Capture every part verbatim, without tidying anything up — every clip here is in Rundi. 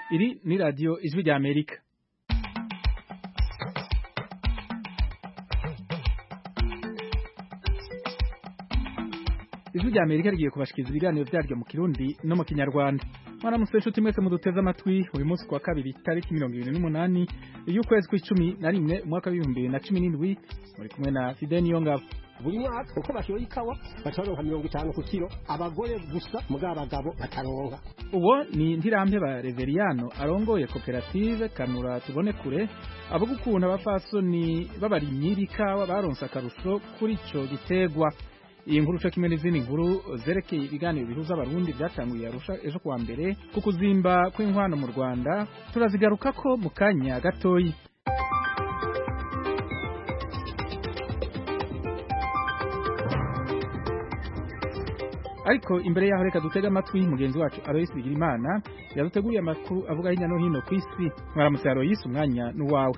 Iri ni radio Ijwi rya Amerika. Ijwi rya Amerika rigiye kubashikiriza ibiganiro vyaryo mu Kirundi no mu Kinyarwanda. Mwana musesho timwese muduteze amatwi uyu munsi kwa kabiri tariki mirongo ibiri n'umunani y'ukwezi kw'icumi na rimwe umwaka w'ibihumbi bibiri na cumi n'indwi muri kumwe na Fidel Niyongabo. Buri mwaka uko bashoye ikawa bataronka mirongo itanu ku kilo, abagore gusa muga abagabo bataronka. Uwo ni Ntirampe ba Reveriano arongoye koperative Kanura tubone kure abugukunda abafasoni babarimyi b'ikawa baronsa akarusho kuri ico gitegwa. Iyi nkuru cyo kimwe n'izindi nkuru zerekeye ibiganiro bihuza abarundi byatanguye Arusha ejo kuwa mbere ku kuzimba kw'inkwano mu Rwanda turazigaruka ko mu kanya gatoyi. Ariko imbere yaho reka dutega amatwi mugenzi wacu Aloysi Bigirimana yaduteguriye amakuru avuga hirya no hino ku isi. Mwaramutse Aloysi, umwanya n'uwawe.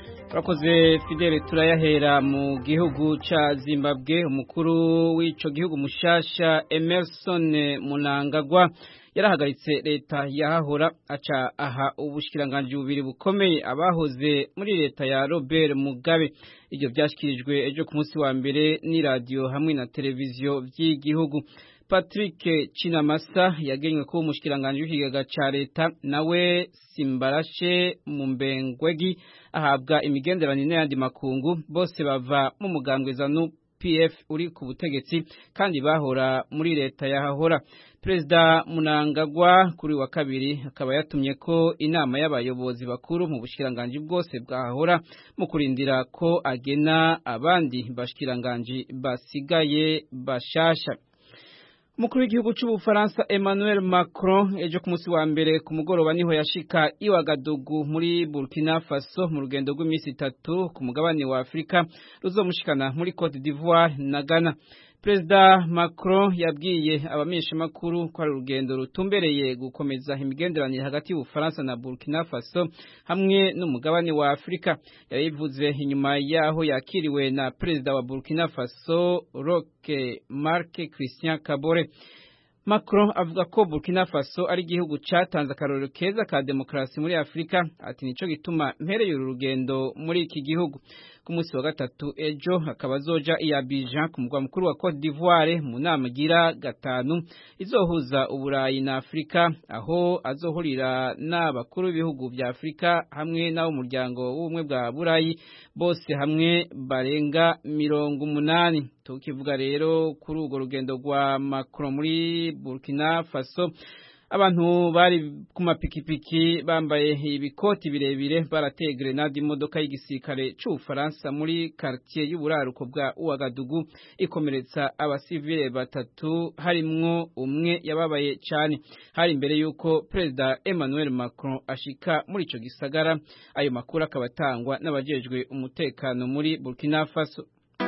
Urakoze Fidel, turayahera mu gihugu ca Zimbabwe. Umukuru w'ico gihugu mushasha Emerson Mnangagwa yarahagaritse leta yahahora aca aha ubushikiranganje bubiri bukomeye abahoze muri leta ya Robert Mugabe. Ivyo vyashikirijwe ejo ku munsi wa mbere ni radio hamwe na televiziyo vy'igihugu. Patrick Chinamasa yagenywe ko umushikiranganje w'ikigaga ca leta, nawe Simbarashe Mumbengwegi ahabwa imigenderanire n'ayandi makungu. Bose bava mu mugambwe ZANU P F uri ku butegetsi kandi bahora muri leta yahahora. Perezida Mnangagwa kuri wa kabiri akaba yatumye ko inama y'abayobozi bakuru mu bushikiranganje bwose bwahahora mu kurindira ko agena abandi bashikiranganje basigaye bashasha. Umukuru w'igihugu c'Ubufaransa Emmanuel Macron ejo ku munsi wa mbere ku mugoroba niho yashika i Ouagadougou muri Burkina Faso mu rugendo rw'imisi itatu ku mugabane wa Afrika ruzomushikana muri Cote d'Ivoire na Ghana. Perezida Macron yabwiye abamenyesha makuru ko ari urugendo rutumbereye gukomeza imigenderanire hagati y'Ubufaransa na Burkina Faso hamwe n'umugabane wa Afrika. Yabivuze inyuma yaho yakiriwe na perezida wa Burkina Faso Roch Marc Christian Kabore. Macron avuga ko Burkina Faso ari igihugu catanze akarorero keza ka demokrasi muri Afrika, ati nico gituma mpereye uru rugendo muri iki gihugu. Ku munsi wa gatatu ejo akaba azoja i Abidjan ku mugwa mukuru wa Cote d'Ivoire mu nama gira gatanu izohuza Uburayi na Afrika, aho azohurira n'abakuru b'ibihugu vya Afrika hamwe n'abo muryango w'ubumwe bwa Burayi bose hamwe barenga mirongo umunani. Tukivuga rero kuri urwo rugendo rwa Macron muri Burkina Faso, abantu bari ku mapikipiki bambaye ibikoti birebire barateye grenade imodoka y'igisirikare c'Ubufaransa muri quartier y'uburaruko bwa Ouagadougou ikomeretsa abasivile batatu, harimwo umwe yababaye cyane. Hari imbere yuko Perezida Emmanuel Macron ashika muri ico gisagara. Ayo makuru akabatangwa n'abajejwe umutekano muri Burkina Faso.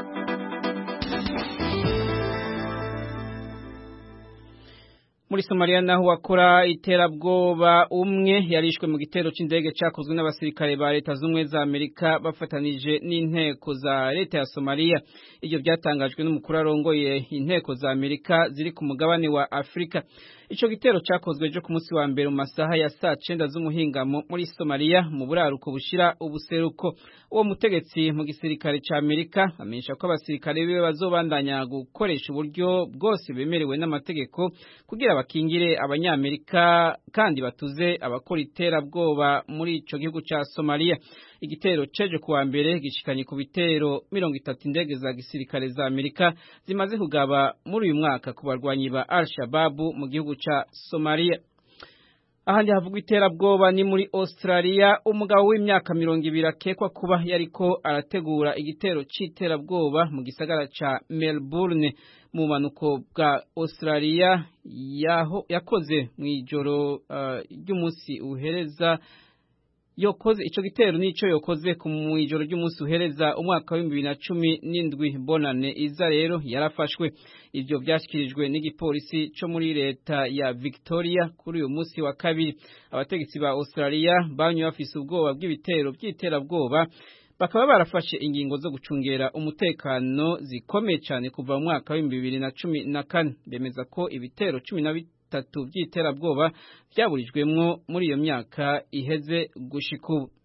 Muri Somalia naho wakora iterabwoba umwe yarishwe mu gitero c'indege cakozwe n'abasirikare ba leta z'umwe za Amerika bafatanije n'inteko za leta ya Somalia. Ivyo byatangajwe n'umukuru arongoye inteko za Amerika ziri ku mugabane wa Afrika. Ico gitero cakozwe ejo ku munsi wa mbere mu masaha ya saa cenda z'umuhingamo muri Somalia mu buraruko bushira ubuseruko. Uwo mutegetsi mu gisirikare ca Amerika amenyesha ko abasirikare biwe bazobandanya gukoresha uburyo bwose bemerewe n'amategeko kugira bakingire abanyamerika kandi batuze abakora iterabwoba muri ico gihugu ca Somalia. Igitero ceje kuwa mbere gishikanye ku bitero mirongo itatu indege za gisirikare za Amerika zimaze kugaba muri uyu mwaka ku barwanyi ba Al-Shabaab mu gihugu ca Somalia. Ahandi havugwa iterabwoba ni muri Australia. Umugabo w'imyaka mirongo ibiri akekwa kuba yariko arategura igitero c'iterabwoba mu gisagara ca Melbourne mu manuko bwa Australia yaho yakoze mu ijoro ry'umunsi uh, uhereza yokoze ico gitero nico yokoze ku mwijoro ry'umunsi uhereza umwaka wa bibiri na cumi n'indwi. Bonane iza rero yarafashwe. Ivyo vyashikirijwe n'igipolisi co muri leta ya Victoria kuri uyu munsi wa kabiri. Abategetsi ba Australia banywe bafise ubwoba bw'ibitero by'iterabwoba bakaba barafashe ingingo zo gucungera umutekano zikomeye cyane kuva mu mwaka wa bibiri na cumi na kane. Bemeza ko ibitero cumi na bitatu by'iterabwoba byaburijwemwo muri iyo myaka iheze gushika ubu.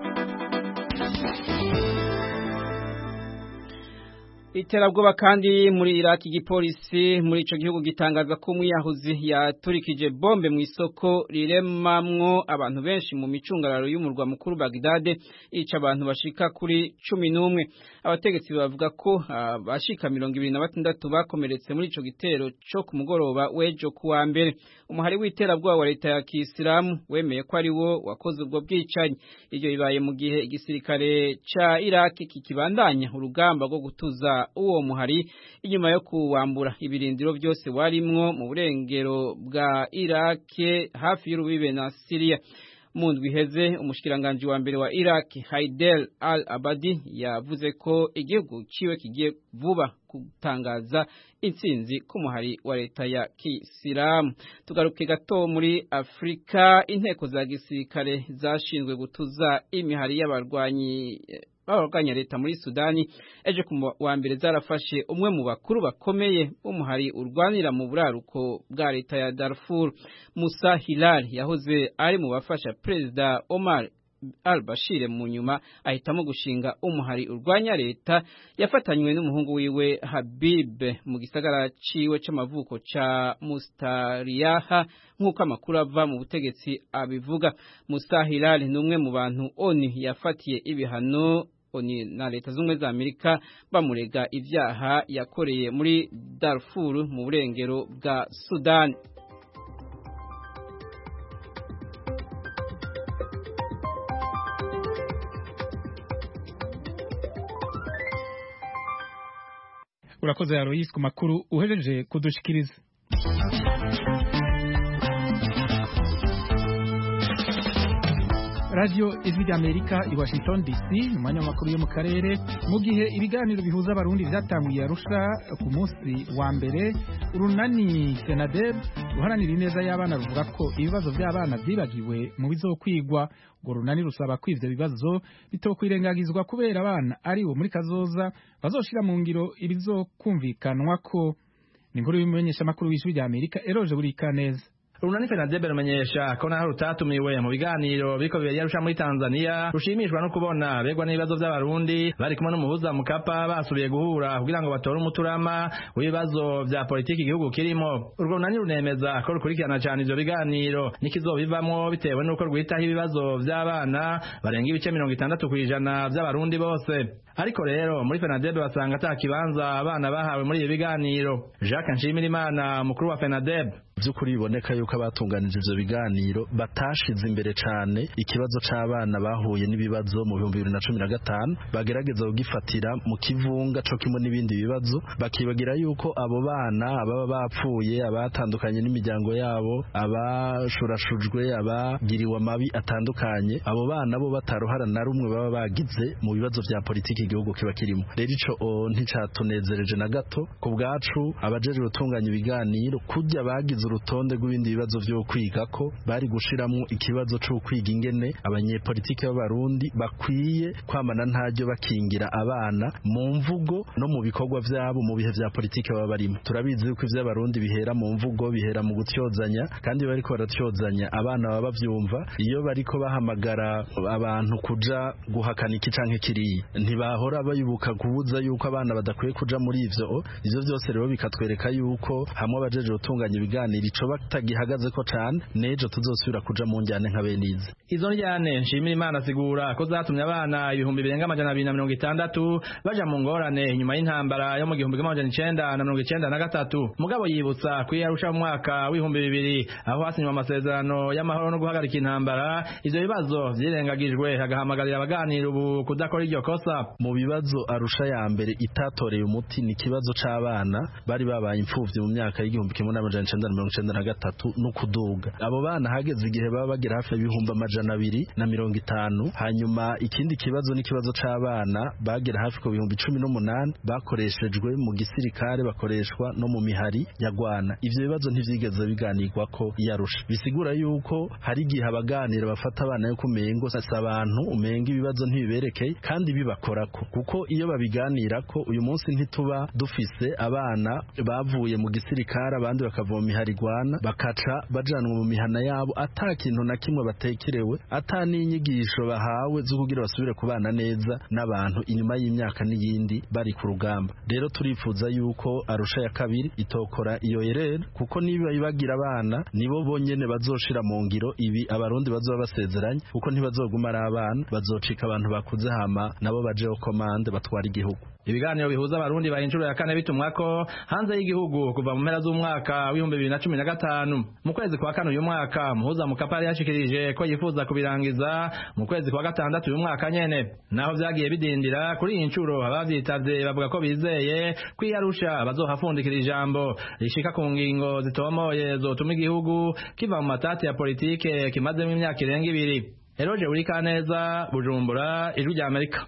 Iterabwoba kandi muri Iraki, igipolisi muri ico gihugu gitangaza ko umwiyahuzi yaturikije bombe mu isoko riremamwo abantu benshi mu micungararo y'umurwa mukuru Baghdad, ica abantu bashika kuri cumi n'umwe. Abategetsi bavuga ko abashika mirongo ibiri na batandatu bakomeretse muri ico gitero co ku mugoroba w'ejo kuwa mbere. Umuhari w'iterabwoba wa leta ya Kisilamu wemeye ko ari wo wakoze ubwo bwicanyi. Ivyo bibaye mu gihe igisirikare ca Iraki kikibandanya urugamba rwo gutuza uwo muhari inyuma yo kuwambura ibirindiro byose warimwo mu burengero bwa Iraki hafi y'urubibe na Syria. Mu ndwi iheze umushikiranganje wa mbere wa Iraki Haider al-Abadi yavuze ko igihugu ciwe kigiye vuba gutangaza intsinzi ku muhari wa leta ya Kisilamu. Tugaruke gato muri Afrika, inteko za gisirikare zashinzwe gutuza imihari y'abarwanyi abarwanya leta muri Sudani eje ku wa mbere zarafashe umwe mu bakuru bakomeye umuhari urwanira mu buraruko bwa leta ya Darfur. Musa Hilal yahoze ari mu bafasha Perezida Omar al-Bashir mu nyuma ahitamo gushinga umuhari urwanya leta yafatanywe n'umuhungu wiwe Habib mu gisagara ciwe c'amavuko ca Mustariyaha nk'uko amakuru ava mu butegetsi abivuga. Musa Hilal ni umwe mu bantu ONU yafatiye ibihano ONU na leta z'ubumwe za Amerika bamurega ivyaha yakoreye muri Darfur mu burengero bwa Sudan. Urakoze Alois ku makuru uhejeje kudushikiriza. Radio Ijwi ry'Amerika i Washington D C, umwanya w'amakuru yo mu karere, mu gihe ibiganiro bihuza abarundi vyatanguye Arusha ku munsi wa mbere. Urunani Senadeb ruharanira ineza y'abana ruvuga ko ibibazo by'abana byibagiwe mu bizokwigwa. Ngo runani rusaba ko ivyo bibazo bitokwirengagizwa kubera abana ari bo muri kazoza bazoshira mu ngiro ibizokumvikanwa ko. Ni inkuru y'umumenyesha makuru w'Ijwi ry'Amerika Eroje Burikaneza. Urunani Senadeb rumenyesha ko naho rutatumiwe mu biganiro biriko bibera Arusha muri Tanzania rushimishwa no kubona begwa n'ibibazo by'abarundi bari kumwe n'umuhuza Mukapa basubiye guhura kugira ngo batore umuturama w'ibibazo vya politiki igihugu kirimo. Urwo runani runemeza ko rukurikirana cyane ivyo biganiro nikizobivamwo bitewe n'uko rwitaho ibibazo vy'abana barenga ibice mirongo itandatu kw'ijana by'abarundi bose. Ariko rero muri Senadeb basanga ata kibanza abana bahawe muri ibi biganiro. Jacques Nshimirimana mukuru wa Senadeb by'ukuri biboneka yuko abatunganije ivyo biganiro batashize imbere cyane ikibazo c'abana bahuye n'ibibazo mu bihumbi bibiri na cumi na gatanu, bagerageza kugifatira mu kivunga co kimwe n'ibindi bibazo, bakibagira yuko abo bana ababa bapfuye, abatandukanye n'imiryango yabo, abashurashujwe, abagiriwe amabi atandukanye, abo bana bo bataruhara na rumwe baba bagize mu bibazo vya politiki igihugu kiba kirimo. Rero ico nticatunezereje na gato. Ku bwacu abajeje gutunganya ibiganiro kujya bagize urutonde rw'ibindi bibazo vyo kwiga ko bari gushiramwo ikibazo cyo kwiga ingene abanyepolitike b'abarundi bakwiye kwamana ntajyo bakingira abana mu mvugo no mu bikorwa vyabo mu bihe vya politike baba barimo. Turabizi yuko ivy'abarundi bihera mu mvugo, bihera mu gutyozanya, kandi bariko baratyozanya abana baba bavyumva. Iyo bariko bahamagara abantu kuja guhakana iki canke kiriya, ntibahora bayubuka kubuza yuko abana badakwiye kuja muri ivyo. Ivyo vyose rero bikatwereka yuko hamwe abajeje gutunganya ibiganiro ico batagihagaze ko cane nejo tuzosubira kuja mu njyane nka benize. Izo njyane Nshimirimana asigura ko zatumye abana ibihumbi birenga amajana abiri na mirongo itandatu baja mu ngorane nyuma y'intambara yo mu gihumbi kimwe amajana icenda na mirongo icenda na gatatu. Mugabo yibutsa ko Arusha mu mwaka w'ibihumbi bibiri aho hasinywe amasezerano y'amahoro no guhagarika intambara, ivyo bibazo vyirengagijwe, agahamagarira abaganira ubu kudakora iryo kosa. Mu bibazo Arusha ya mbere itatoreye umuti ni kibazo c'abana bari babaye imfuvyi mu myaka y'igihumbi kimwe n'amajana icenda na mirongo icenda na gatatu no kuduga. Abo bana hageze igihe baba bagira hafi y'ibihumbi amajana abiri na mirongo itanu. Hanyuma ikindi kibazo ni kibazo c'abana bagira hafi ku bihumbi cumi n'umunani bakoreshejwe mu gisirikare, bakoreshwa no mu mihari ya Gwana. Ivyo bibazo ntivyigeze biganirwa ko Arusha. Bisigura yuko hari igihe abaganira bafata abana yo kumengo sasa abantu umenga ibibazo ntibiberekeye kandi bibakorako, kuko iyo babiganira ko uyu munsi ntituba dufise abana bavuye mu gisirikare abandi bakava mu mihari bagwana bakaca bajanwa mu mihana yabo ata kintu na kimwe batekerewe ata n'inyigisho bahawe zo kugira basubire kubana neza n'abantu inyuma y'imyaka n'iyindi bari ku rugamba. Rero turifuza yuko Arusha ya kabiri itokora iyo yerere kuko niba bibagira abana nibo bonyene bazoshira mu ngiro ibi abarundi bazoba basezeranye kuko ntibazoguma ari abana bazocika abantu bakuze hama nabo bajeho komande batwara igihugu. Ibiganiro bihuza abarundi ba inshuro ya kane bitumwako hanze y'igihugu kuva mu mpera z'umwaka w'ibihumbi bibiri na cumi na gatanu. Mu kwezi kwa kane uyu mwaka Muhuza Mukapa yashikirije ko yifuza kubirangiza mu kwezi kwa gatandatu uyu mwaka nyene. Naho vyagiye bidindira kuri iyi nshuro abavyitavye bavuga ko bizeye ko Arusha bazohafundikira ijambo rishika ku ngingo zitomoye zotuma igihugu kiva mu matati ya politike kimazemo imyaka irenga ibiri. Eroje Urikaneza, Bujumbura, Ijwi rya Amerika.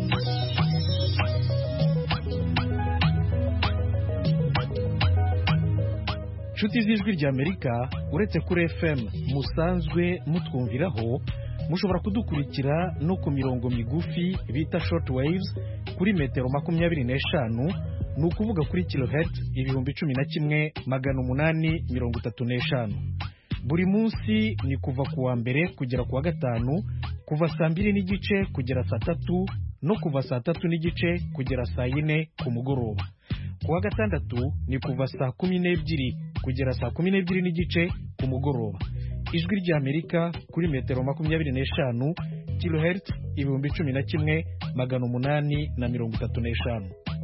Nshuti z'Ijwi rya Amerika uretse kuri F M musanzwe mutwumviraho mushobora kudukurikira no ku mirongo migufi bita short waves kuri metero makumyabiri n'eshanu ni ukuvuga kuri kilohertz ibihumbi cumi na kimwe magana umunani mirongo itatu n'eshanu. Buri munsi ni kuva ku wa mbere kugera ku wa gatanu kuva saa mbiri n'igice kugera saa tatu no kuva saa tatu n'igice kugera saa yine ku mugoroba. Ku wa gatandatu ni kuva saa kumi n'ebyiri kugera saa kumi n'ebyiri n'igice ku mugoroba. Ijwi rya Amerika kuri metero makumyabiri n'eshanu kilohertz ibihumbi cumi na kimwe magana umunani na mirongo itatu n'eshanu.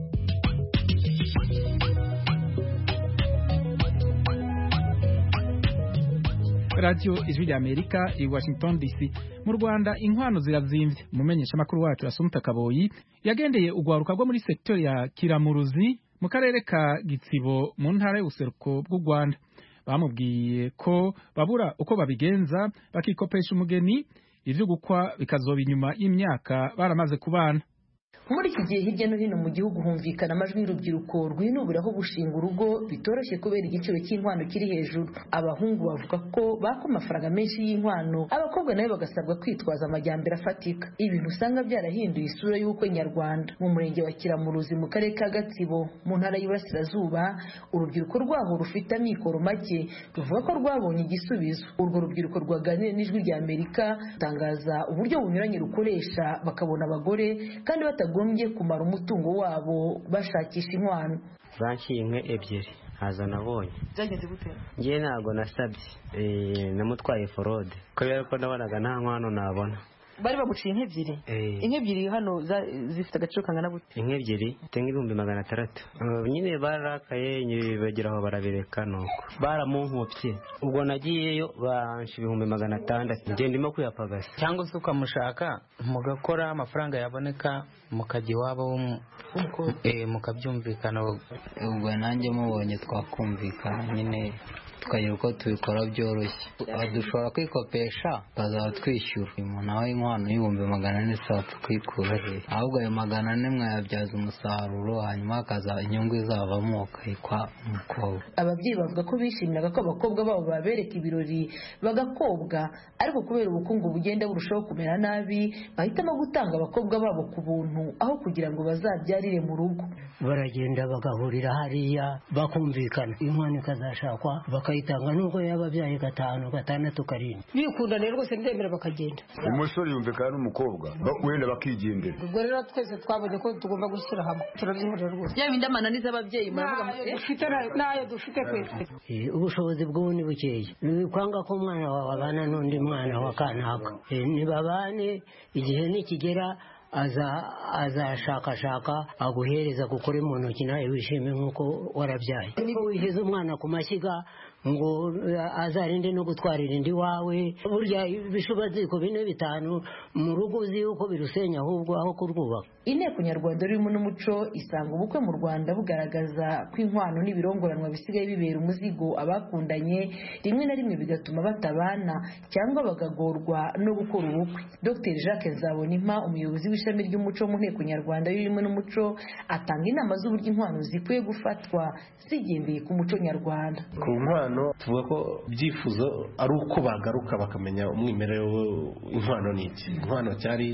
Radio Ijwi rya Amerika i Washington D C. Mu Rwanda inkwano zirazimvye. Mumenyesha makuru wacu Asumta Kaboyi yagendeye ugwaruka rwo muri sector ya Kiramuruzi mu karere ka Gitsibo mu ntara y'ubuseruko bw'u Rwanda. Bamubwiye ko babura uko babigenza bakikopesha umugeni ivyo gukwa bikazoba inyuma y'imyaka baramaze kubana. Muri iki gihe hirya no hino mu gihugu humvikana amajwi y'urubyiruko rwinubiraho gushinga urugo bitoroshye kubera igiciro cy'inkwano kiri hejuru. Abahungu bavuga ko bako amafaranga menshi y'inkwano, abakobwa nabo bagasabwa kwitwaza amajyambere afatika. Ibintu usanga byarahinduye isura y'uko nyarwanda. Mu murenge wa Kiramuruzi mu karere ka Gatsibo mu ntara y'Iburasirazuba, urubyiruko rwaho rufite amikoro make ruvuga ko rwabonye igisubizo. Urwo rubyiruko rwaganiriye n'Ijwi rya Amerika tangaza uburyo bunyuranye rukoresha bakabona abagore kandi batago gombye kumara umutungo wabo bashakisha inkwano. Banki imwe ebyiri haza nabonye. Byagenze gute? Ngiye ntago nasabye eh namutwaye forode kubera ko nabonaga nta nkwano nabona. Bari baguciye inkebyiri inkebyiri hano zifite agaciro kangana gute? Inkebyiri tenga ibihumbi magana atandatu. Nyine barakaye bagiraho barabireka nuko baramunkopye. Ubwo nagiyeyo banshi ibihumbi magana atandatu ngiye ndimo kuyapagasa. Cyangwa se ukamushaka mugakora amafaranga yaboneka mukajya iwabo w'umukobwa eh mukabyumvikana. Ubwo nanjye mubonye twakumvikana nyine tukagira uko tubikora byoroshye. Dushobora kwikopesha bazaba twishyura umuntu aho inkwano y'ibihumbi magana ane saa tukikura he, ahubwo ayo magana ane mwayabyaza umusaruro hanyuma hakaza inyungu izavamo ukayikwa umukobwa. Ababyeyi bavuga ko bishimiraga ko abakobwa babo babereka ibirori bagakobwa, ariko kubera ubukungu bugenda burushaho kumera nabi bahitamo gutanga abakobwa babo ku buntu aho kugira ngo bazabyarire mu rugo. Baragenda bagahurira hariya bakumvikana inkwano ikazashakwa bakayitanga nuko yababyaye gatanu gatandatu karindwi bikunda rero rwose ndemera bakagenda. Umusore yumvikana n'umukobwa wenda bakigendera. Ubwo rero twese twabonye ko tugomba gushyira hamwe turabyihorera rwose. Ya bindi amananiza ababyeyi muravuga dufite nayo dufite kwese. Ubushobozi bw'ubu ni bukeya. Kwanga ko umwana wawe abana n'undi mwana wa kanaka nibabane igihe nikigera aza azashakashaka aguhereza gukora mu ntoki nawe wishime nk'uko warabyaye. Niba wiheze umwana ku mashyiga ngo azarinde no gutwarira indi wawe, burya ibishubaziko bine bitanu mu rugo uzi uko birusenya ahubwo aho kurwubaka. Inteko nyarwanda irimo n'umuco isanga ubukwe mu Rwanda bugaragaza ko inkwano n'ibirongoranwa bisigaye bibera umuzigo abakundanye, rimwe na rimwe bigatuma batabana cyangwa bagagorwa no gukora ubukwe. Docteur Jacques Nzabonimpa, umuyobozi w'ishami ry'umuco mu nteko nyarwanda irimo n'umuco, atanga inama z'uburyo inkwano zikwiye gufatwa zigendeye ku muco nyarwanda. Ku nkwano tuvuga ko byifuzo ari uko bagaruka bakamenya umwimerere w'inkwano n'iki. Inkwano cyari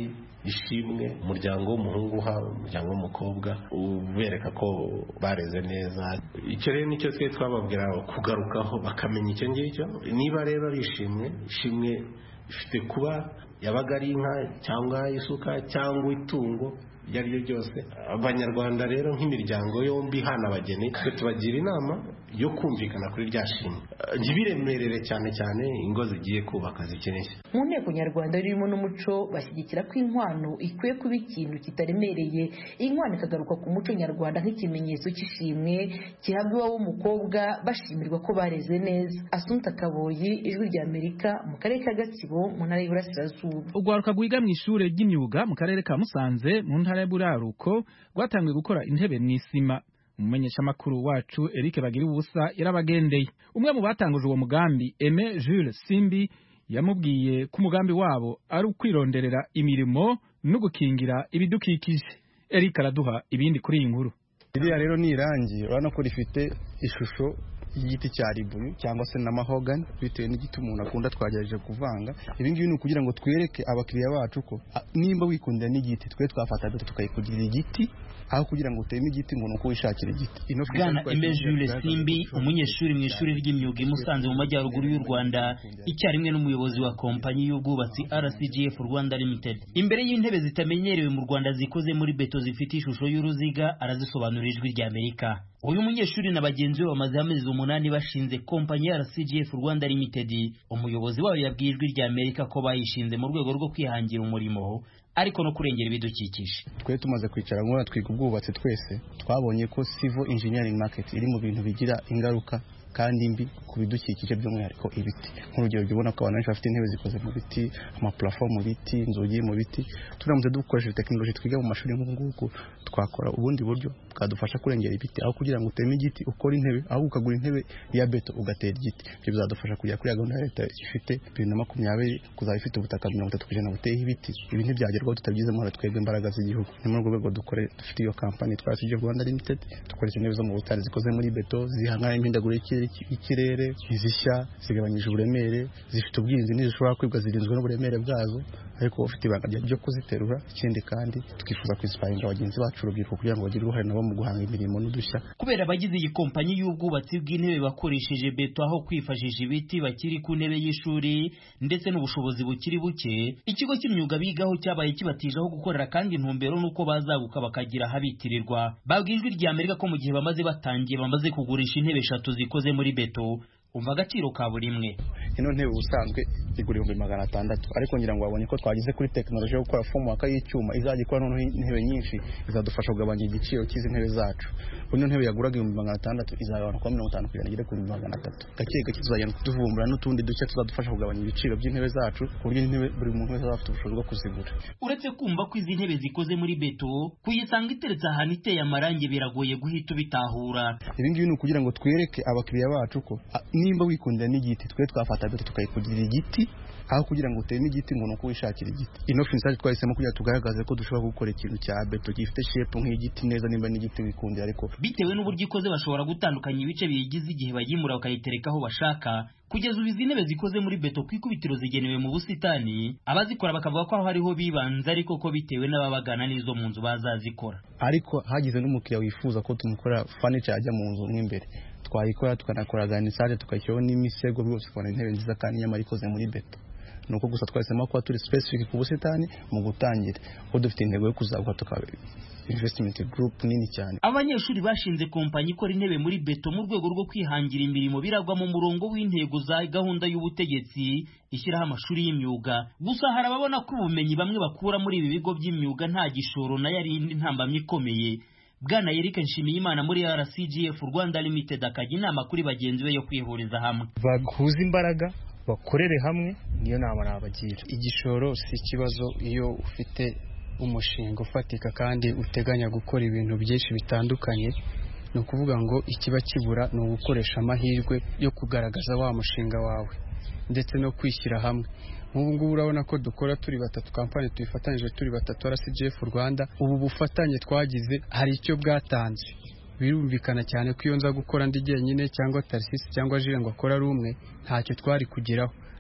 ishimwe umuryango w'umuhungu uha umuryango w'umukobwa ubereka ko bareze neza. Icyo rero nicyo twe twababwira kugarukaho bakamenya icyo ngicyo. Niba rero bishimwe ishimwe ifite kuba yabaga ari inka cyangwa isuka cyangwa itungo ibyo ari byo byose. Abanyarwanda rero nk'imiryango yombi hana abageni twe tubagira inama yo kumvikana kuri rya shimwe, ntibiremerere cyane cyane ingo zigiye kubaka zikeneye. Mu nteko nyarwanda ririmo n'umuco bashyigikira ko inkwano ikwiye kuba ikintu kitaremereye, inkwano ikagaruka ku muco nyarwanda nk'ikimenyetso cy'ishimwe gihabwa iwabo w'umukobwa bashimirwa ko bareze neza. Assunta Kaboyi, Ijwi rya Amerika, mu karere ka Gatsibo mu ntara y'Iburasirazuba. Urwaruka rwiga mu ishure ry'imyuga mu karere ka Musanze mu ntara y'Iburaruko rwatangiye gukora intebe mu isima. Umumenyeshamakuru wacu Eric Bagira ubusa yarabagendeye. Umwe mu batanguje uwo mugambi, Aime Jules Simbi, yamubwiye ko umugambi wabo ari ukwironderera imirimo no gukingira ibidukikije. Eric araduha ibindi kuri iyi nkuru. Iriya rero ni irangi urabona ko rifite ishusho y'igiti cya ribuyu cyangwa se na mahogany bitewe n'igiti umuntu akunda. Twagerageje kuvanga ibi ngibi ni ukugira ngo twereke abakiriya bacu ko nimba wikundira n'igiti twe twafata bito tukayikugirira igiti aho kugira ngo uteme igiti ngo nuko wishakira igiti. Bwana Aime Jules Simbi, umunyeshuri mu ishuri ry'imyuga i Musanze mu majyaruguru y'u Rwanda, icyarimwe n'umuyobozi wa kompanyi y'ubwubatsi R C G F Rwanda Limited. Imbere y'intebe zitamenyerewe mu Rwanda zikoze muri beto zifite ishusho y'uruziga, arazisobanura Ijwi rya Amerika. Uyu munyeshuri na bagenzi be bamaze amezi umunani bashinze kompanyi ya R C G F Rwanda Limited. Umuyobozi wayo yabwiye Ijwi rya Amerika ko bayishinze mu rwego rwo kwihangira umurimo ariko no kurengera ibidukikije. Twe tumaze kwicara ngo twiga ubwubatsi twese twabonye ko civil engineering market iri mu bintu bigira ingaruka kandi mbi ku bidukikije by'umwihariko ibiti. Nk'urugero ubona ko abantu benshi bafite intebe zikoze mu biti, amaplafo mu biti, inzugi mu biti. Turamutse dukoresheje tekinoloji twiga mu mashuri nk'ubu twakora ubundi buryo bwadufasha kurengera ibiti aho kugira ngo uteme igiti ukora intebe, aho ukagura intebe ya beto ugatera igiti. Ibyo bizadufasha kujya kuri gahunda ya leta ifite bibiri na makumyabiri kuzaba ifite ubutaka mirongo itatu ku ijana buteyeho ibiti. Ibi ntibyagerwaho tutabigizemo twebwe imbaraga z'igihugu. Ni muri urwo rwego dukore dufite iyo kampani twa R C G F Rwanda Limited, dukoresha intebe zo mu butare zikoze muri beto zihangana n'imihindagurikire ikirere, izishya zigabanyije uburemere, zifite ubwirinzi ntizishobora kwibwa, zirinzwe n'uburemere bwazo ariko ufite ibanga ryo kuziterura. Ikindi kandi tukifuza kwisipayinga abagenzi bacu urubyiruko kugira ngo bagire uruhare nabo mu guhanga imirimo n'udushya. Kubera abagize iyi kompanyi y'ubwubatsi bw'intebe bakoresheje beto aho kwifashisha ibiti bakiri ku ntebe y'ishuri ndetse n'ubushobozi bukiri buke, ikigo cy'imyuga bigaho cyabaye kibatijeho gukorera kandi intumbero nuko bazaguka bakagira habitirirwa. Babwiye Ijwi rya Amerika ko mu gihe bamaze batangiye bamaze kugurisha intebe eshatu zikoze muri beto. Umva agaciro ka buri imwe. Ino ntebe ubusanzwe igura ibihumbi magana atandatu ariko ngira ngo wabonye ko twagize kuri tekinoloji yo gukora fomu waka y'icyuma izajya ikora noneho intebe nyinshi izadufasha kugabanya igiciro cy'izi ntebe zacu. Ino ntebe yaguraga ibihumbi magana atandatu izagabanuka kwa mirongo itanu ku ijana igere ku bihumbi magana atatu. Gake gake tuzagenda kutuvumbura n'utundi duce tuzadufasha kugabanya ibiciro by'intebe zacu ku buryo intebe buri muntu wese afite ubushobozi bwo kuzigura. Uretse kumva ko izi ntebe zikoze muri beto, kuyisanga iteretse ahantu iteye amarangi biragoye guhita ubitahura. Ibi ngibi ni ukugira ngo twereke abakiriya bacu ko nimba wikundira n'igiti twe twafata beto tukayikugirira igiti aho kugira ngo uteme igiti ngo nuko wishakira igiti. Ino finsaje twahisemo kugira tugaragaze ko dushobora gukora ikintu cya beto gifite shape nk'igiti neza nimba n'igiti wikundira, ariko bitewe n'uburyo ikoze bashobora gutandukanya ibice biyigize igihe bayimura bakayitereka aho bashaka. Kugeza ubu izi ntebe zikoze muri beto ku ikubitiro zigenewe mu busitani, abazikora bakavuga ko aho hariho bibanze ariko ko bitewe n'ababagana n'izo mu nzu bazazikora. Ariko hagize n'umukiriya wifuza ko tumukora furniture ajya mu nzu mw'imbere, twayikora tukanakora garnisage tukashyiraho n'imisego byose tukabona intebe nziza kandi nyamara ikoze muri beto. Nuko gusa twahisemo kuba turi specific ku busitani mu gutangira ko dufite intego yo kuzaguka tukaba investment group nini cyane. Abanyeshuri bashinze kompanyi ikora intebe muri beto mu rwego rwo kwihangira imirimo biragwa mu murongo w'intego za gahunda y'ubutegetsi ishyiraho amashuri y'imyuga. Gusa hari ababona ko ubumenyi bamwe bakura muri ibi bigo by'imyuga nta gishoro na yari indi ntambamye ikomeye. Bwana Eric Nshimiyimana muri R C G F Rwanda Limited akajya inama kuri bagenzi be yo kwihuriza hamwe. Bahuza imbaraga bakorere hamwe, niyo nama nabagira. Igishoro si ikibazo iyo ufite umushinga ufatika kandi uteganya gukora ibintu byinshi bitandukanye. Ni ukuvuga ngo ikiba kibura ni ugukoresha amahirwe yo kugaragaza wa mushinga wawe ndetse no kwishyira hamwe. Nk'ubu ngubu urabona ko dukora turi batatu, kampani tuyifatanyije turi batatu R C G F Rwanda. Ubu bufatanye twagize hari icyo bwatanze. Birumvikana cyane ko iyo nza gukora ndi jyenyine cyangwa Tarsisi cyangwa Jire ngo akora ari umwe ntacyo twari kugeraho,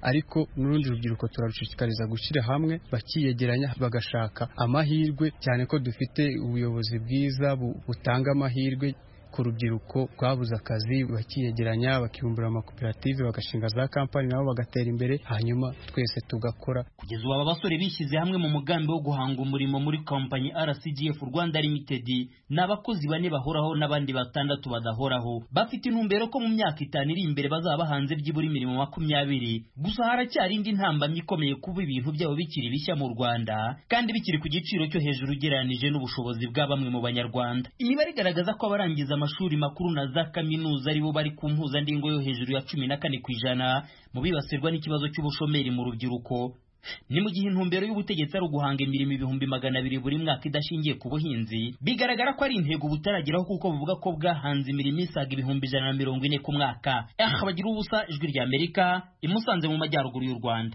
ariko n'urundi rubyiruko turarushishikariza gushyira hamwe bakiyegeranya bagashaka amahirwe cyane ko dufite ubuyobozi bwiza butanga amahirwe ku rubyiruko rwabuze akazi bakiyegeranya bakibumbura amakoperative bagashinga za kampani nabo bagatera imbere hanyuma twese tugakora. Kugeza ubu aba basore bishyize hamwe mu mugambi wo guhanga umurimo muri kompanyi R C G F Rwanda Limited ni abakozi bane bahoraho n'abandi batandatu badahoraho. Bafite intumbero ko mu myaka itanu iri imbere bazaba bahanze byibura imirimo makumyabiri. Gusa haracyari indi ntambamyi ikomeye kuba ibintu byabo bikiri bishya mu Rwanda kandi bikiri ku giciro cyo hejuru ugereranije n'ubushobozi bwa bamwe mu Banyarwanda. Imibare igaragaza ko abarangiza amashuri makuru na za kaminuza aribo bari ku mpuzandingo yo hejuru ya cumi na kane ku ijana mu bibasirwa n'ikibazo cy'ubushomeri mu rubyiruko. Ni mu gihe intumbero y'ubutegetsi ari uguhanga imirimo ibihumbi magana abiri buri mwaka idashingiye ku buhinzi, bigaragara ko ari intego butarageraho kuko buvuga ko bwahanze imirimo isaga ibihumbi ijana na mirongo ine ku mwaka. Aha bagira ubusa, Ijwi rya Amerika, i Musanze mu majyaruguru y'u Rwanda.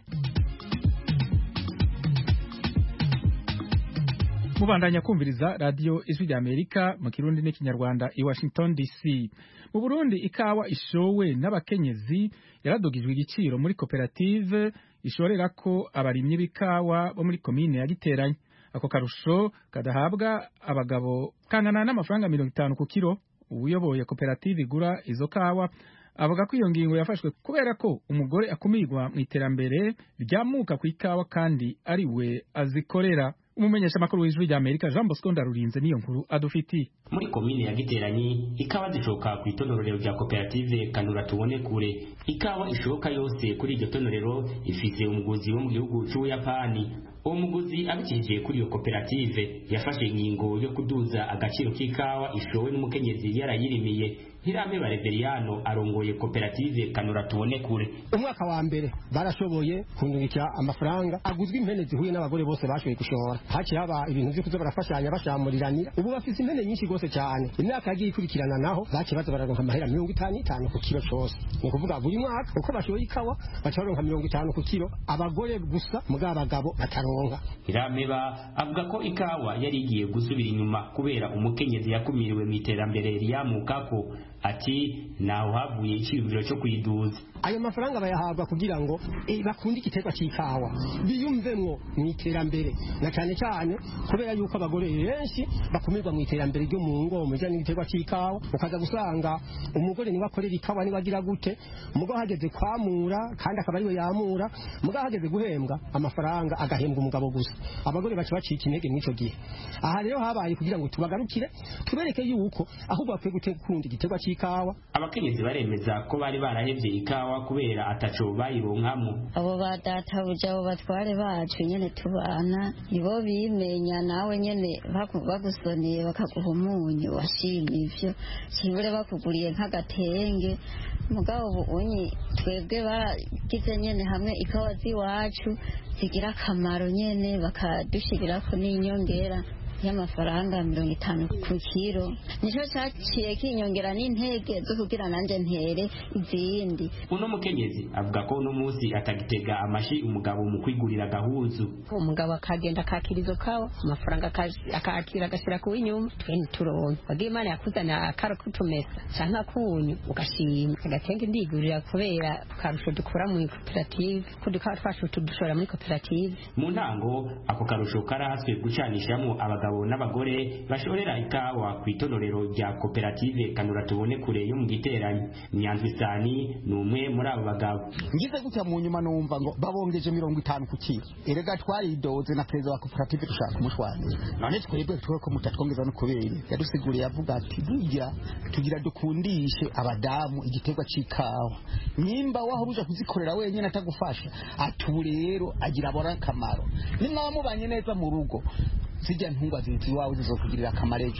Mubandanya kumviriza radio Ijwi rya Amerika mu Kirundi n'ikinyarwanda i Washington D C. Mu Burundi ikawa ishowe n'abakenyezi yaradogijwe igiciro muri koperative ishorera ko abarimyi b'ikawa bo muri komine ya Giteranyi. Ako karusho kadahabwa abagabo kangana n'amafaranga mirongo itanu ku kilo. Uyoboye koperative igura izo kawa avuga ko iyo ngingo yafashwe kubera ko umugore akumirwa mu iterambere ryamuka ku ikawa kandi ari we azikorera. Umumenyesha makuru w'Ijwi rya Amerika Jean Bosco Ndarurinze niyo nkuru adufiti. Muri komine ya Giteranyi ikawa zishoka ku itonorero rya koperative Kanura Tubone Kure. Ikawa ishoka yose kuri iryo tonorero ifise umuguzi wo mu gihugu c'Ubuyapani. Uwo muguzi abikije kuri iyo koperative yafashe ingingo yo kuduza agaciro k'ikawa ishowe n'umukenyezi yarayirimiye. Hirame Bareveriano arongoye koperative Kanura Tubone Kure. Umwaka wa mbere barashoboye kundungikira amafaranga aguzwe impene zihuye n'abagore bose bashoboye gushora. Haci haba ibintu byo kuzo barafashanya bashamuriranira. Ubu bafise impene nyinshi gose cyane. Imyaka yagiye ikurikirana naho bace baza bararonka amahera mirongo itanu itanu ku kilo cyose. Ni kuvuga buri mwaka uko bashoboye ikawa baca baronka mirongo itanu ku kilo, abagore gusa muga abagabo bataronka. Hirameba avuga ko ikawa yari igiye gusubira inyuma kubera umukenyezi yakumiriwe mu iterambere ryamukako. Ati naho havuye icibiro cyo kwiduza. Ayo mafaranga bayahabwa kugira ngo e, bakunde igiterwa cy'ikawa biyumvemwo mu iterambere na cyane cyane kubera yuko abagore benshi bakumirwa mu iterambere ryo mu ngo mu bijyanye n'igiterwa cy'ikawa. Ukaza gusanga umugore niwe akorera ikawa niwe agira gute, umugabo hageze kwamura kandi akaba ariwe yamura, umugabo hageze guhembwa amafaranga agahembwa umugabo gusa. Abagore baca bacika intege mw'ico gihe. Aha rero habaye kugira ngo tubagarukire tubereke yuko ahubwo bakwiye gukunda igiterwa cy'ikawa. Abakenyezi baremeza ko bari barahevye ikawa kubera ataco bayironkamo. Abo badatabuja abo batware bacu nyene tubana nibo bimenya, nawe nyene bagusoniye bakaguha umunyu washimye ivyo kibure bakuguriye nk'agatenge. Mugabo unyi twebwe baragize nyene hamwe ikawa ziwacu zigira akamaro nyene bakadushyirirako n'inyongera y'amafaranga mirongo itanu ku kilo. Nico cyaciye kinyongera n'intege zo kugira nanje ntere izindi. Uno mukenyezi avuga ko uno munsi atagitega amashi umugabo mu kwigurira gahuzu. Umugabo akagenda akakirizo kawa amafaranga akakira agashira ku inyuma twene turonka. Bagiye Imana yakuzana akaro kutumesa canka kunyu ugashima agatenge ndigurira kubera karusho dukora mu koperative kuduka twasho tudushora muri koperative. Mu ntango ako karusho karahaswe gucanishamo abaga n'abagore bashorera ikawa ku itonorero rya koperative Kanura Tubone Kure yo mu Giteranyi. Nyanzwisani ni umwe muri abo bagabo. Ngize gutya mu nyuma numva ngo babongeje mirongo itanu ku kilo. Erega twaridoze na perezida wa koperative dushaka umushwanye. None twebwe tuwe ko mutatwongeza no kubera. Yadusiguriye avuga ati burya tugira dukundishe abadamu igiterwa c'ikawa. Nimba waho buja kuzikorera wenyine atagufasha atu rero agira bora kamaro. Ni mwa mubanye neza mu rugo. Sijya ntungwa zinzi wawe zizokugirira kamarejo.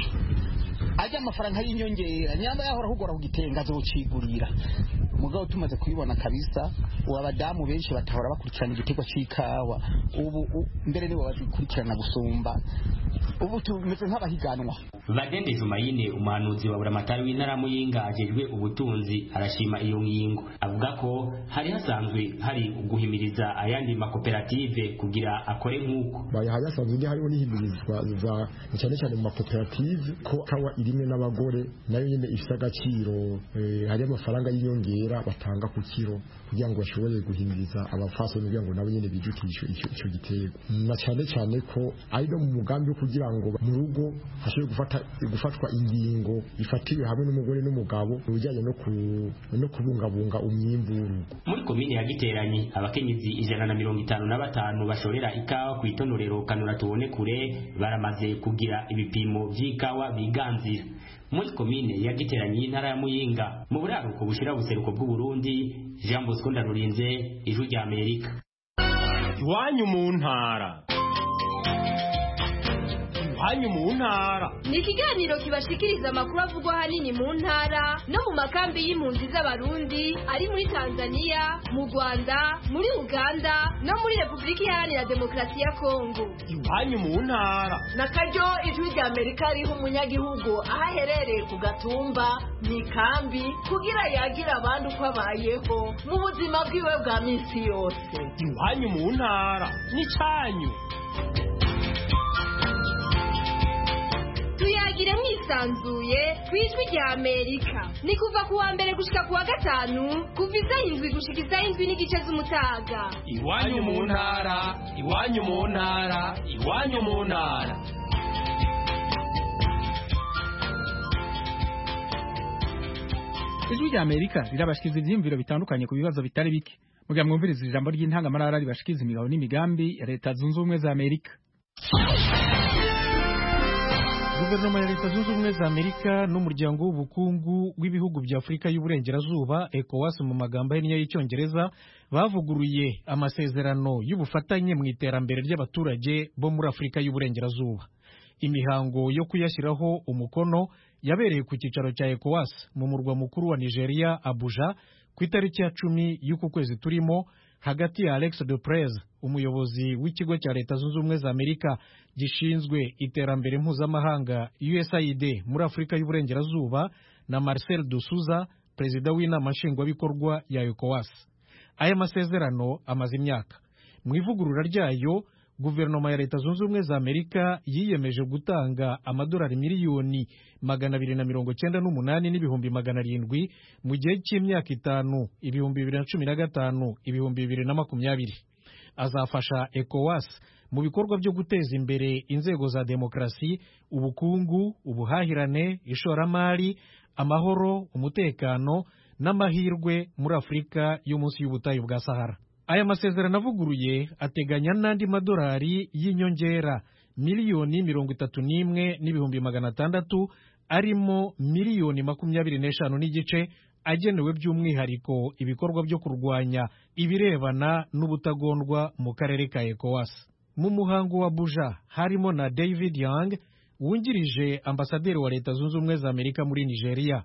Ajya amafaranga y'inyongera nyamba yahora hugora kugitenga zocigurira. Mugabo tumaze kubibona kabisa wabadamu benshi batahora bakurikirana igiterwa c'ikawa. Ubu mbere nibo bazikurikirana gusumba. Ubu tumeze nk'abahiganwa. Vadende Jumayine umuhanuzi wa buramatari w'intara Muyinga ajejwe ubutunzi arashima iyo ngingo avuga ko hari hasanzwe hari guhimiriza ayandi makoperative kugira akore nk'uko bayahaye hasanzwe hariho n'ihimirizwa za cyane cyane mu makoperative ko kawa irime n'abagore nayo nyine ifite agaciro eh, hari amafaranga y'inyongera batanga ku kiro kugira ngo bashobore guhimiriza abafasoni kugira ngo nabo nyine bijukishe icyo gitego na cyane cyane ko ari no mu mugambi wo kugira ngo mu rugo hashobore gufata gufatwa ingingo ifatiwe hamwe n'umugore n'umugabo ubujyanye no ku no kubungabunga umwimbu. Muri komine ya Giteranyi abakenyezi ijana na mirongo itanu na batanu bashorera ikawa ku itonorero Kanura Tubone Kure baramaze kugira ibipimo by'ikawa biganzira. Muri komine ya Giteranyi intara ya Muyinga mu buraruko bushira buseruko bw'u Burundi, Jean Bosco Ndarurinze, Ijwi rya Amerika. Iwanyu mu ntara. Iwanyu mu ntara. Ni ikiganiro kibashikiriza amakuru avugwa hanini mu ntara no mu makambi y'impunzi z'abarundi ari muri Tanzania, mu Rwanda, muri Uganda no muri Republika Iharanira Demokarasi ya Kongo. Iwanyu mu ntara. Nakaryo Ijwi rya Amerika riha umunyagihugu aho aherereye ku gatumba mu ikambi kugira yagira abandi uko abayeho mu buzima bwiwe bwa minsi yose. Iwanyu mu ntara ni cyanyu. Tuyagire mwisanzuye kwijwi rya Amerika. Ni kuva kuwa mbere gushika kuwa gatanu kuva isaha indwi gushika isaha indwi n'igice z'umutaga. Iwanyu mu ntara, iwanyu mu ntara, iwanyu mu ntara. Ijwi rya Amerika rirabashikiza ivyimviro bitandukanye ku bibazo bitari bike. Mugira mwumviriza ijambo ry'intangamarara ribashikiza imigabo n'imigambi ya Leta Zunze Ubumwe za Amerika. Guverinoma ya Leta Zunze Ubumwe za Amerika n'umuryango w'ubukungu w'ibihugu bya Afurika y'Uburengerazuba ECOWAS mu magambo ahinnye y'Icyongereza bavuguruye amasezerano y'ubufatanye mu iterambere ry'abaturage bo muri Afurika y'Uburengerazuba. Imihango yo kuyashyiraho umukono yabereye ku cyicaro cya ECOWAS mu murwa mukuru wa Nigeria Abuja ku itariki ya cumi y'uku kwezi turimo, hagati ya Alex Duprez umuyobozi w'ikigo cya Leta Zunze Ubumwe za Amerika gishinzwe iterambere mpuzamahanga U S A I D muri Afurika y'Uburengerazuba na Marcel Dusuza perezida w'inama nshingwabikorwa ya ECOWAS. Aya masezerano amaze imyaka. Mu ivugurura ryayo Guverinoma ya Leta Zunze Ubumwe za Amerika yiyemeje gutanga amadolari miliyoni magana abiri na mirongo cyenda n'umunani n'ibihumbi magana arindwi mu gihe cy'imyaka itanu, ibihumbi bibiri na cumi na gatanu ibihumbi bibiri na makumyabiri. Azafasha ECOWAS mu bikorwa byo guteza imbere inzego za demokrasi, ubukungu, ubuhahirane, ishoramari, amahoro, umutekano n'amahirwe muri Afurika yo munsi y'ubutayu bwa Sahara. Aya masezerano avuguruye ateganya n'andi madolari y'inyongera miliyoni mirongo itatu n'imwe n'ibihumbi magana atandatu, arimo miliyoni makumyabiri n'eshanu n'igice agenewe by'umwihariko ibikorwa byo kurwanya ibirebana n'ubutagondwa mu karere ka ECOWAS. Mu muhango wa Abuja harimo na David Young wungirije ambasaderi wa Leta Zunze Ubumwe za Amerika muri Nigeria.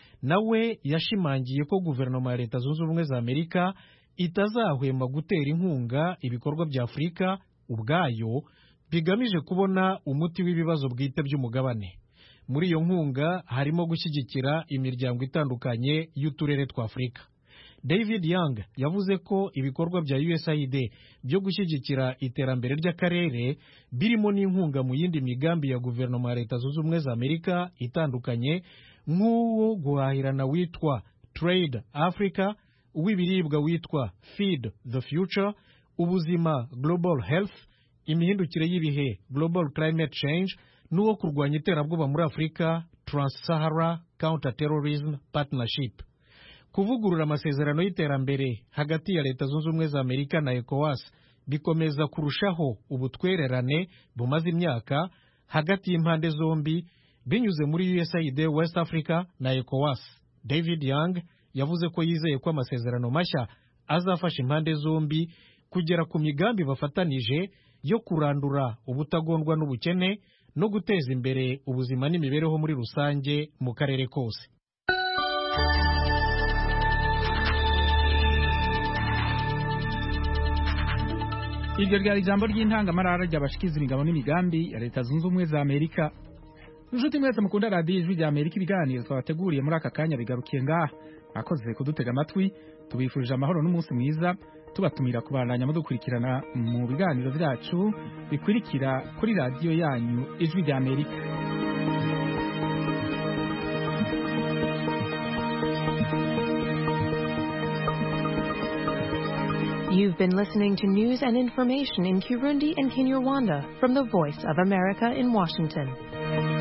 Nawe yashimangiye ko guverinoma ya Leta Zunze Ubumwe za Amerika itazahwema gutera inkunga ibikorwa bya Afurika ubwayo bigamije kubona umuti w'ibibazo bwite by'umugabane. Muri iyo nkunga harimo gushyigikira imiryango itandukanye y'uturere twa Afurika. David Young yavuze ko ibikorwa bya U S A I D byo gushyigikira iterambere ry'akarere birimo n'inkunga mu yindi migambi ya guverinoma ya Leta Zunze Ubumwe za Amerika itandukanye, nk'uwo guhahirana witwa Trade Africa, uw'ibiribwa witwa Feed the Future, ubuzima Global Health, imihindukire y'ibihe Global Climate Change, n'uwo kurwanya iterabwoba muri Afurika Trans-Sahara Counter Terrorism Partnership. Kuvugurura amasezerano y'iterambere hagati ya Leta Zunze Ubumwe za Amerika na ECOWAS bikomeza kurushaho ubutwererane bumaze imyaka hagati y'impande zombi binyuze muri U S A I D West Africa na ECOWAS. David Young yavuze ko yizeye ko amasezerano mashya azafasha impande zombi kugera ku migambi bafatanije yo kurandura ubutagondwa n'ubukene no guteza imbere ubuzima n'imibereho muri rusange mu karere kose. Iryo ryari ijambo ry'intangamarara ry'abashikiza imigabo n'imigambi ya Leta Zunze Ubumwe za Amerika. inshuti mwese mukunda radiyo ijwi rya amerika ibiganiro twabateguriye muri aka kanya bigarukiye ngaha mwakoze kudutega amatwi tubifurije amahoro n'umunsi mwiza tubatumira kubandanya mudukurikirana mu biganiro byacu bikurikira kuri radiyo yanyu ijwi rya amerika. You've been listening to news and information in Kirundi and Kinyarwanda from the Voice of America in Washington.